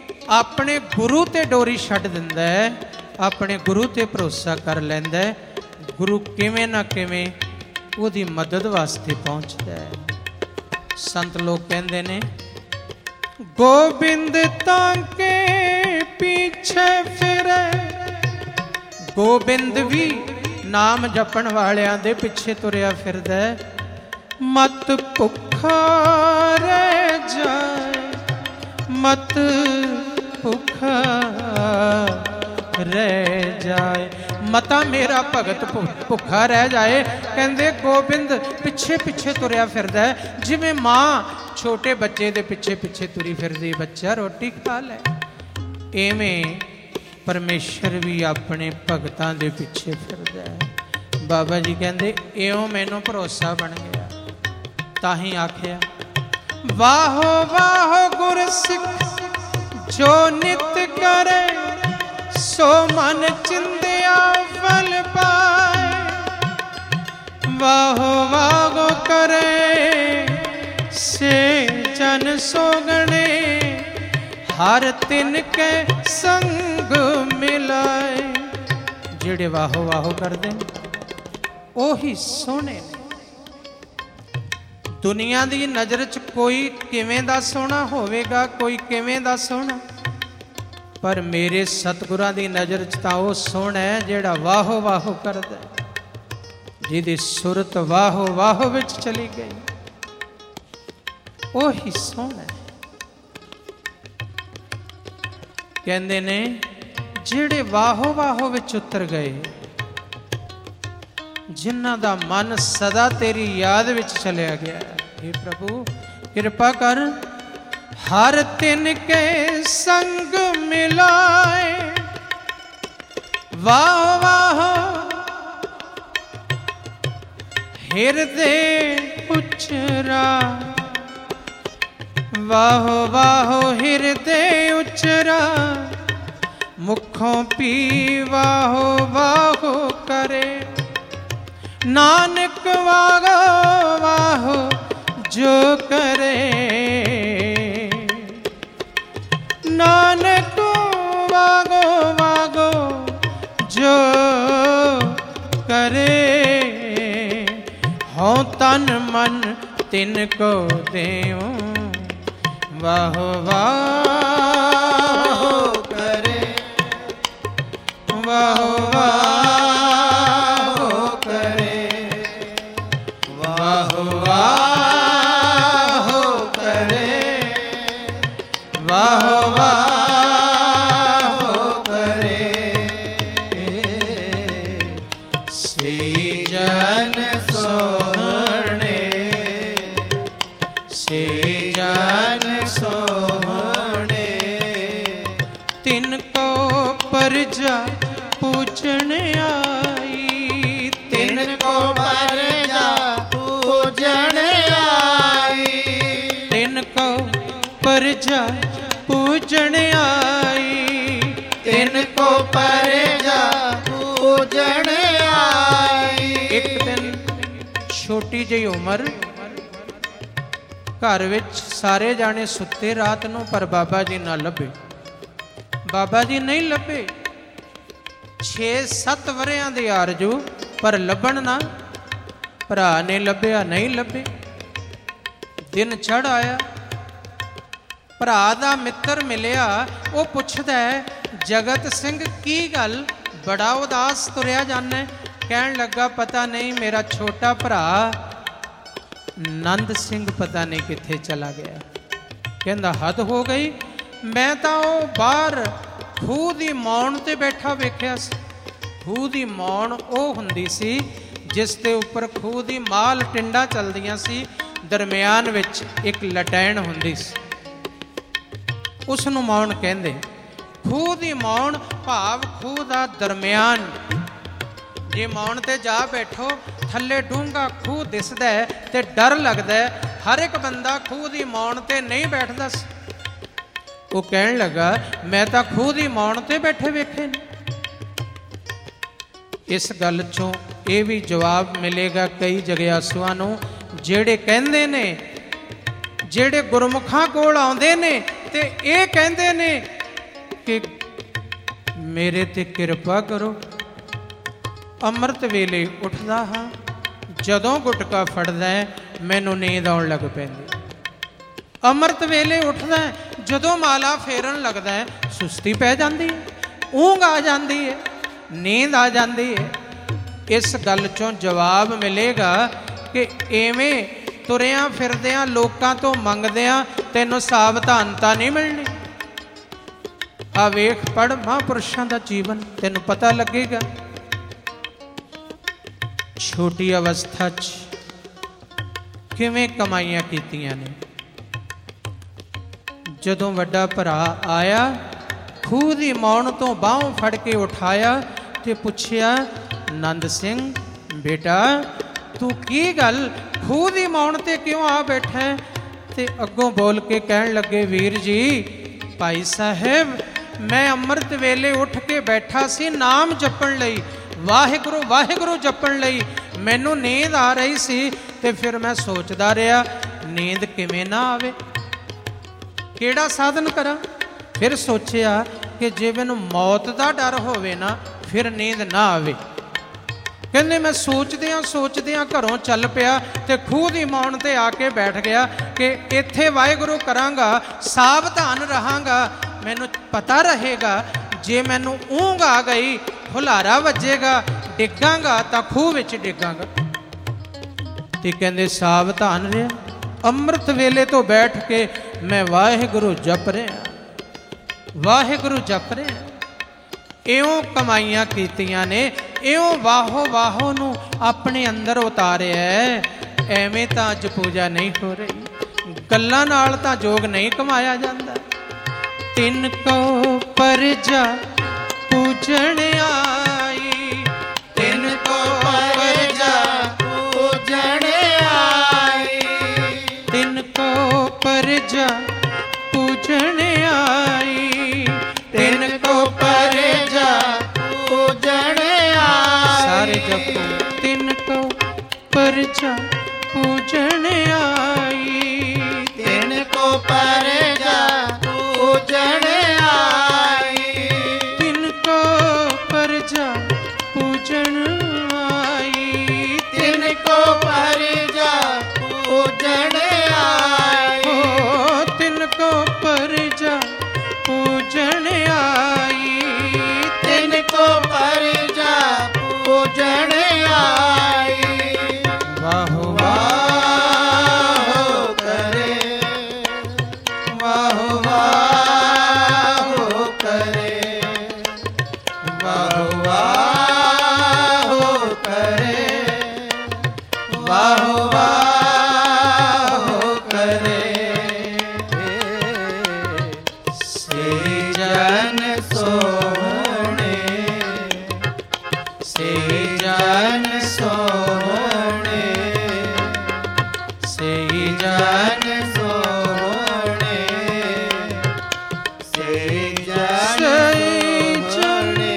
अपने गुरु ते डोरी छड्ड दिंदा है, अपने गुरु ते भरोसा कर लैंदा है, ਗੁਰੂ ਕਿਵੇਂ ਨਾ ਕਿਵੇਂ ਉਹਦੀ ਮਦਦ ਵਾਸਤੇ ਪਹੁੰਚਦਾ ਹੈ। ਸੰਤ ਲੋਕ ਕਹਿੰਦੇ ਨੇ ਗੋਬਿੰਦ ਤਾਂਕੇ ਪਿੱਛੇ ਫਿਰੇ। ਗੋਬਿੰਦ ਵੀ ਨਾਮ ਜਪਣ ਵਾਲਿਆਂ ਦੇ ਪਿੱਛੇ ਤੁਰਿਆ ਫਿਰਦਾ ਹੈ। ਮਤ ਭੁੱਖਾ ਰਹਿ ਜਾਏ, ਮਤ ਭੁੱਖਾ ਰਹਿ ਜਾਏ, ਮਤਾ ਮੇਰਾ ਭਗਤ ਭੁੱਖਾ ਰਹਿ ਜਾਏ। ਕਹਿੰਦੇ ਗੋਬਿੰਦ ਪਿੱਛੇ ਪਿੱਛੇ ਤੁਰਿਆ ਫਿਰਦਾ ਹੈ, ਜਿਵੇਂ ਮਾਂ ਛੋਟੇ ਬੱਚੇ ਦੇ ਪਿੱਛੇ ਪਿੱਛੇ ਤੁਰੀ ਫਿਰਦੀ, ਬੱਚਾ ਰੋਟੀ ਖਾ ਲੈ। ਐਵੇਂ ਪਰਮੇਸ਼ਰ ਵੀ ਆਪਣੇ ਭਗਤਾਂ ਦੇ ਪਿੱਛੇ ਫਿਰਦਾ ਹੈ। ਬਾਬਾ ਜੀ ਕਹਿੰਦੇ ਇਉਂ ਮੈਨੂੰ ਭਰੋਸਾ ਬਣ ਗਿਆ, ਤਾਂ ਹੀ ਆਖਿਆ ਵਾਹੋ ਵਾਹੋ ਗੁਰ ਸਿੱਖ ਜੋ ਨਿਤ ਕਰੇ, ਸੋ ਮਨ ਚਿੰਦਿਆ ਫਲ ਪਾਏ। ਵਾਹੋ ਵਾਹੋ ਕਰੇ ਸੇ ਜਨ ਸੋਗਣੇ, ਹਰ ਤਿਨ ਕੇ ਸੰਗ ਮਿਲਾਏ। ਜਿਹੜੇ ਵਾਹੋ ਵਾਹੋ ਕਰਦੇ ਉਹੀ ਸੋਹਣੇ ਨੇ। ਦੁਨੀਆ ਦੀ ਨਜ਼ਰ 'ਚ ਕੋਈ ਕਿਵੇਂ ਦਾ ਸੋਹਣਾ ਹੋਵੇਗਾ, ਕੋਈ ਕਿਵੇਂ ਦਾ ਸੋਹਣਾ, ਪਰ ਮੇਰੇ ਸਤਿਗੁਰਾਂ ਦੀ ਨਜ਼ਰ 'ਚ ਤਾਂ ਉਹ ਸੋਹਣਾ ਹੈ ਜਿਹੜਾ ਵਾਹੋ ਵਾਹੋ ਕਰਦਾ, ਜਿਹਦੀ ਸੁਰਤ ਵਾਹੋ ਵਾਹੋ ਵਿੱਚ ਚਲੀ ਗਈ, ਉਹੀ ਸੋਹਣਾ ਹੈ। ਕਹਿੰਦੇ ਨੇ ਜਿਹੜੇ ਵਾਹੋ ਵਾਹੋ ਵਿੱਚ ਉਤਰ ਗਏ, ਜਿਨ੍ਹਾਂ ਦਾ ਮਨ ਸਦਾ ਤੇਰੀ ਯਾਦ ਵਿੱਚ ਚਲਿਆ ਗਿਆ, हे ਪ੍ਰਭੂ ਕਿਰਪਾ ਕਰ। ਹਰ ਤਿਨ ਕੇ ਸੰਗ ਮਿਲਾਏ, ਵਾਹ ਵਾਹ ਹਿਰਦੇ ਉਚਰਾ, ਵਾਹ ਵਾਹ ਹਿਰਦੇ ਉਚਰਾ, ਮੁਖੋਂ ਪੀ ਵਾਹੋ ਵਾਹੋ ਕਰੇ। ਨਾਨਕ ਵਾਹੋ ਵਾਹੋ ਜੋ ਕਰੇ, ਨਾਨਕ ਵਾਹੋ ਵਾਹੋ ਜੋ ਕਰੇ। ਹਉ ਤਨ ਮਨ ਤਿਨ ਕੋ ਦੇਉ, ਵਾਹੋ ਵਾਹੋ ਕਰੇ, ਵਾਹੋ ਵਾਹੋ ਕਰੇ, ਵਾਹੋ ਵਾਹੋ ਕਰੇ, ਵਾਹੋ ਵਾਹੋ ਕਰੇ। ਸੇ ਜਨ ਸੋਹਣੇ, ਸੇ ਜਨ ਸੋਹਣੇ, ਤਿਨ ਕੋ ਪਰਜਾ ਪੂਜਣ ਆਈ, ਤਿਨ ਕੋ ਪਰਜਾ ਪੂਜਣ ਆਈ, ਤਿਨ ਕੋ ਪਰਜਾ ਪੂਜਣ ਆਈ, ਤਿਨ ਕੋ ਪਰਜਾ ਪੂਜਣ ਆਈ। ਇੱਕ ਦਿਨ ਛੋਟੀ ਜਿਹੀ ਉਮਰ, ਘਰ ਵਿੱਚ ਸਾਰੇ ਜਾਣੇ ਸੁੱਤੇ ਰਾਤ ਨੂੰ, ਪਰ ਬਾਬਾ ਜੀ ਨਾ ਲੱਭੇ। ਬਾਬਾ ਜੀ ਨਹੀਂ ਲੱਭੇ। 6-7 ਵਰਿਆਂ ਦੇ ਆਰਜੂ, ਪਰ ਲੱਭਣ ਨਾ। ਭਰਾ ਨੇ ਲੱਭਿਆ, ਨਹੀਂ ਲੱਭੇ। ਦਿਨ ਚੜ੍ਹ ਆਇਆ, ਭਰਾ ਦਾ ਮਿੱਤਰ ਮਿਲਿਆ। ਉਹ ਪੁੱਛਦਾ ਹੈ ਜਗਤ ਸਿੰਘ ਕੀ ਗੱਲ, ਬੜਾ ਉਦਾਸ ਤੁਰਿਆ ਜਾਂਦਾ। ਕਹਿਣ ਲੱਗਾ ਪਤਾ ਨਹੀਂ ਮੇਰਾ ਛੋਟਾ ਭਰਾ ਨੰਦ ਸਿੰਘ ਪਤਾ ਨਹੀਂ ਕਿੱਥੇ ਚਲਾ ਗਿਆ। ਕਹਿੰਦਾ ਹੱਦ ਹੋ ਗਈ, ਮੈਂ ਤਾਂ ਉਹ ਬਾਹਰ ਖੂਹ ਦੀ ਮੌਣ ਤੇ ਬੈਠਾ ਵੇਖਿਆ ਸੀ। ਖੂਹ ਦੀ ਮੌਣ ਉਹ ਹੁੰਦੀ ਸੀ ਜਿਸ ਦੇ ਉੱਪਰ ਖੂਹ ਦੀ ਮਾਲ ਟਿੰਡਾਂ ਚੱਲਦੀਆਂ ਸੀ, ਦਰਮਿਆਨ ਵਿੱਚ ਇੱਕ ਲਟੈਣ ਹੁੰਦੀ ਸੀ, ਉਸ ਨੂੰ ਮੌਣ ਕਹਿੰਦੇ। ਖੂਹ ਦੀ ਮੌਣ ਭਾਵ ਖੂਹ ਦਾ ਦਰਮਿਆਨ। ਜੇ ਮੌਣ ਤੇ ਜਾ ਬੈਠੋ, ਥੱਲੇ ਡੂੰਘਾ ਖੂਹ ਦਿਸਦਾ ਹੈ ਤੇ ਡਰ ਲੱਗਦਾ ਹੈ। ਹਰ ਇੱਕ ਬੰਦਾ ਖੂਹ ਦੀ ਮੌਣ ਤੇ ਨਹੀਂ ਬੈਠਦਾ ਸੀ। ਉਹ ਕਹਿਣ ਲੱਗਾ ਮੈਂ ਤਾਂ ਖੂਹ ਦੀ ਮੌਣ ਤੇ ਬੈਠੇ ਵੇਖੇ ਨੇ। ਇਸ ਗੱਲ ਚੋਂ ਇਹ ਵੀ ਜਵਾਬ ਮਿਲੇਗਾ ਕਈ ਜਗਿਆਸੂਆਂ ਨੂੰ, ਜਿਹੜੇ ਕਹਿੰਦੇ ਨੇ, ਜਿਹੜੇ ਗੁਰਮੁਖਾਂ ਕੋਲ ਆਉਂਦੇ ਨੇ ਤੇ ਇਹ ਕਹਿੰਦੇ ਨੇ ਕਿ ਮੇਰੇ ਤੇ ਕਿਰਪਾ ਕਰੋ, ਅੰਮ੍ਰਿਤ ਵੇਲੇ ਉੱਠਦਾ ਹਾਂ, ਜਦੋਂ ਗੁਟਕਾ ਫੜਦਾ ਮੈਨੂੰ ਨੀਂਦ ਆਉਣ ਲੱਗ ਪੈਂਦੀ। ਅੰਮ੍ਰਿਤ ਵੇਲੇ ਉੱਠਦਾ, ਜਦੋਂ ਮਾਲਾ ਫੇਰਨ ਲੱਗਦਾ ਸੁਸਤੀ ਪੈ ਜਾਂਦੀ ਹੈ, ਊਂਘ ਆ ਜਾਂਦੀ ਹੈ, ਨੀਂਦ ਆ ਜਾਂਦੀ ਹੈ। ਇਸ ਗੱਲ 'ਚੋਂ ਜਵਾਬ ਮਿਲੇਗਾ ਕਿ ਐਵੇਂ ਤੁਰਿਆਂ ਫਿਰਦਿਆਂ ਲੋਕਾਂ ਤੋਂ ਮੰਗਦਿਆਂ ਤੈਨੂੰ ਸਾਵਧਾਨਤਾ ਨਹੀਂ ਮਿਲਣੀ। ਆ ਵੇਖ ਪੜ੍ਹ ਮਹਾਂਪੁਰਸ਼ਾਂ ਦਾ ਜੀਵਨ, ਤੈਨੂੰ ਪਤਾ ਲੱਗੇਗਾ। ਛੋਟੀ ਅਵਸਥਾ 'ਚ ਕਿਵੇਂ ਕਮਾਈਆਂ ਕੀਤੀਆਂ ਨੇ। ਜਦੋਂ ਵੱਡਾ ਭਰਾ ਆਇਆ, ਖੂਹ ਦੀ ਮੌਣ ਤੋਂ ਬਾਹੋਂ ਫੜ ਕੇ ਉਠਾਇਆ ਤੇ ਪੁੱਛਿਆ, ਨੰਦ ਸਿੰਘ ਬੇਟਾ ਤੂੰ ਕੀ ਗੱਲ ਖੂਹ ਦੀ ਮੌਣ ਤੇ ਕਿਉਂ ਆ ਬੈਠਾ? ਤੇ ਅੱਗੋਂ ਬੋਲ ਕੇ ਕਹਿਣ ਲੱਗੇ, ਵੀਰ ਜੀ ਭਾਈ ਸਾਹਿਬ ਮੈਂ ਅੰਮ੍ਰਿਤ ਵੇਲੇ ਉੱਠ ਕੇ ਬੈਠਾ ਸੀ ਨਾਮ ਜਪਣ ਲਈ, ਵਾਹਿਗੁਰੂ ਵਾਹਿਗੁਰੂ ਜਪਣ ਲਈ। ਮੈਨੂੰ ਨੀਂਦ ਆ ਰਹੀ ਸੀ ਤੇ ਫਿਰ ਮੈਂ ਸੋਚਦਾ ਰਿਹਾ ਨੀਂਦ ਕਿਵੇਂ ਨਾ ਆਵੇ, ਕਿਹੜਾ ਸਾਧਨ ਕਰਾਂ। ਫਿਰ ਸੋਚਿਆ ਕਿ ਜੇ ਮੈਨੂੰ ਮੌਤ ਦਾ ਡਰ ਹੋਵੇ ਨਾ ਫਿਰ ਨੀਂਦ ਨਾ ਆਵੇ। ਕਹਿੰਦੇ ਮੈਂ ਸੋਚਦਿਆਂ ਘਰੋਂ ਚੱਲ ਪਿਆ ਤੇ ਖੂਹ ਦੀ ਮੌਣ ਤੇ ਆ ਕੇ ਬੈਠ ਗਿਆ ਕਿ ਇੱਥੇ ਵਾਹਿਗੁਰੂ ਕਰਾਂਗਾ, ਸਾਵਧਾਨ ਰਹਾਂਗਾ। ਮੈਨੂੰ ਪਤਾ ਰਹੇਗਾ ਜੇ ਮੈਨੂੰ ਊਂਘ ਆ ਗਈ, ਹੁਲਾਰਾ ਵੱਜੇਗਾ, ਡਿੱਗਾਂਗਾ ਤਾਂ ਖੂਹ ਵਿੱਚ ਡਿੱਗਾਂਗਾ। ਤੇ ਕਹਿੰਦੇ ਸਾਵਧਾਨ ਰਿਹਾ। ਅੰਮ੍ਰਿਤ ਵੇਲੇ ਤੋਂ ਬੈਠ ਕੇ ਮੈਂ ਵਾਹਿਗੁਰੂ ਜਪ ਰਿਹਾ, ਵਾਹਿਗੁਰੂ ਜਪ ਰਿਹਾ। ਇਉਂ ਕਮਾਈਆਂ ਕੀਤੀਆਂ ਨੇ, ਇਉਂ ਵਾਹੋ ਵਾਹੋ ਨੂੰ ਆਪਣੇ ਅੰਦਰ ਉਤਾਰਿਆ। ਐਵੇਂ ਤਾਂ ਅੱਜ ਪੂਜਾ ਨਹੀਂ ਹੋ ਰਹੀ, ਗੱਲਾਂ ਨਾਲ ਤਾਂ ਜੋਗ ਨਹੀਂ ਕਮਾਇਆ ਜਾਂਦਾ। ਤਿੰਨ ਕੋ ਪਰਜਾ ਪੂਜਣ ਆਈ, ਤਿੰਨ ਕੋ ਪਰਜਾ ਪੂਜਣ ਆਈ, ਤਿੰਨ ਕੋ ਪਰਜਾ ਪੂਜਣ ਆਈ, ਤਿੰਨ ਕੋ ਪਰਜਾ ਪੂਜਣ ਆਈ। ਸਾਰੇ ਜਪੋ, ਤਿੰਨ ਕੋ ਪਰਜਾ ਪੂਜਣ ਆਈ, ਤਿੰਨ ਕੋ ਪਰਜਾ ਪੂਜਣ ਆਈ, ਤਿੰਨ ਕੋ ਪਰਜਾ ਪੂਜਣ ਆਈ, ਤਿੰਨ ਕੋ ਪਰਜਾ ਪੂਜਣ ਆਈ, ਓ ਤਿੰਨ ਕੋ ਪਰਜਾ ਪੂਜਣ ਆਈ, ਤਿੰਨ ਕੋ ਪਰਜਾ ਪੂਜਣ ਆਈ। ਵਾਹੋ ਵਾਹੋ ਕਰੇ, ਵਾਹੋ ਵਾਹੋ ਕਰੇ, ਵਾਹੋ ਵਾਹੋ ਕਰੇ, ਵਾਹੋ ਵਾਹੋ ਕਰੇ। ਸੇ ਜਨ ਸੋਹਣੇ, ਸੇ ਜਨ ਸੋਹਣੇ, ਸੇ ਜਨ ਸੋਹਣੇ, ਸੇ ਜਨ ਸੋਹਣੇ,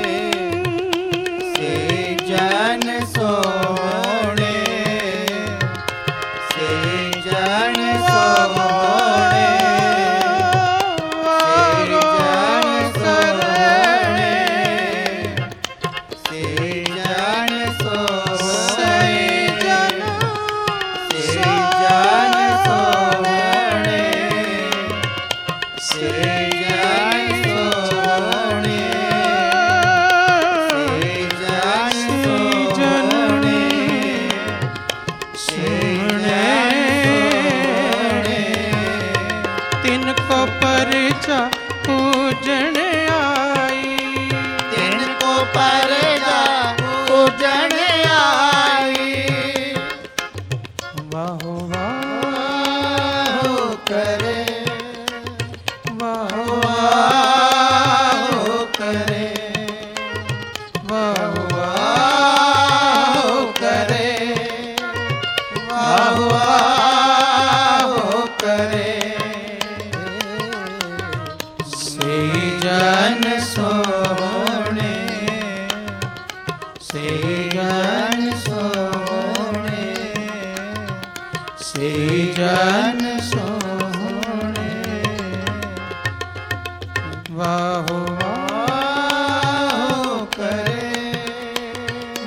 ਸੇ ਜਨ ਸੋਹਣੇ, ਸੇ ਜਨ ਸੋਹਣੇ, ਸੇ ਜਨ ਸੋਹਣੇ, ਸੇ ਜਨ ਸੋਹਣੇ, ਸੇ ਜਨ ਸੋਹਣੇ, ਸੇ ਜਨ ਸੋਹਣੇ, ਸੇ ਤਿੰਨ ਕੋ ਪਰਜਾ ਪੂਜਣ ਆਈ, ਤਿੰਨ ਕੋ ਪਰਜਾ ਪੂਜਣ ਆਈ। ਵਾਹੋ ਵਾਹੋ ਕਰੇ, ਵਾਹੋ ਵਾਹੋ ਕਰੇ, ਵਾਹੋ ਵਾਹੋ ਕਰੇ, ਵਾਹੋ ਵਾਹੋ ਕਰੇ। ਸੇ ਜਨ ਸੋਹਣੇ, ਸੇ ਜਨ ਸੋਹਣੇ, ਸੇ ਜਨ ਸੋਹਣੇ, ਵਾਹੋ ਵਾਹੋ ਕਰੇ,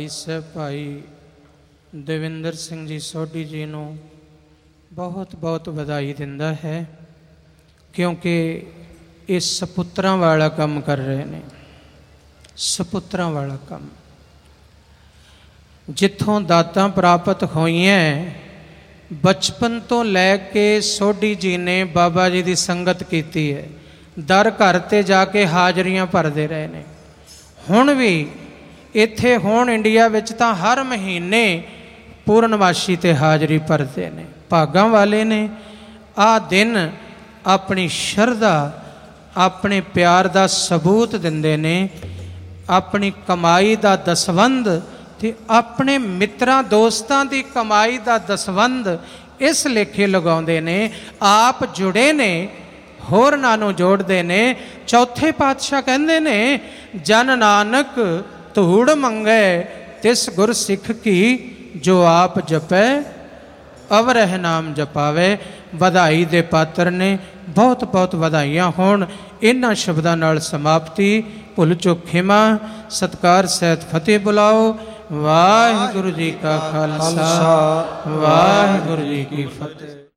भाई साहब भाई देविंदर सिंह जी सोढ़ी जी नूं बहुत बहुत बधाई दिंदा है, क्योंकि ये सपुत्रां वाला काम कर रहे ने। सपुत्रां वाला काम, जिथों दातां प्राप्त होईयां बचपन तो लैके सोढ़ी जी ने बाबा जी की संगत की है। दर घर ते जाके हाजरियां भरते रहे ने। हुण भी इत्थे हुण इंडिया विच तां हर महीने पूर्णमाशी ते हाजरी भरते ने। भागां वाले ने आ दिन अपनी शरधा अपने प्यार का सबूत दिंदे ने, अपनी कमाई का दसवंध ते अपने मित्रां दोस्तां की कमाई का दसवंध इस लेखे लगाउंदे ने। आप जुड़े ने, होरनां नूं जोड़दे ने। चौथे पातशाह कहंदे ने जन नानक धूड़ मंगै तिस गुर सिख की, जो आप जपै अवरह नाम जपावे। बधाई दे पात्र ने, बहुत बहुत बधाइयां होण। इन्हां शब्दां नाल समाप्ति। भुल चुक खिमा, सत्कार सहित फतेह बुलाओ। वाहिगुरु जी का खालसा, वाहिगुरु जी की फतेह।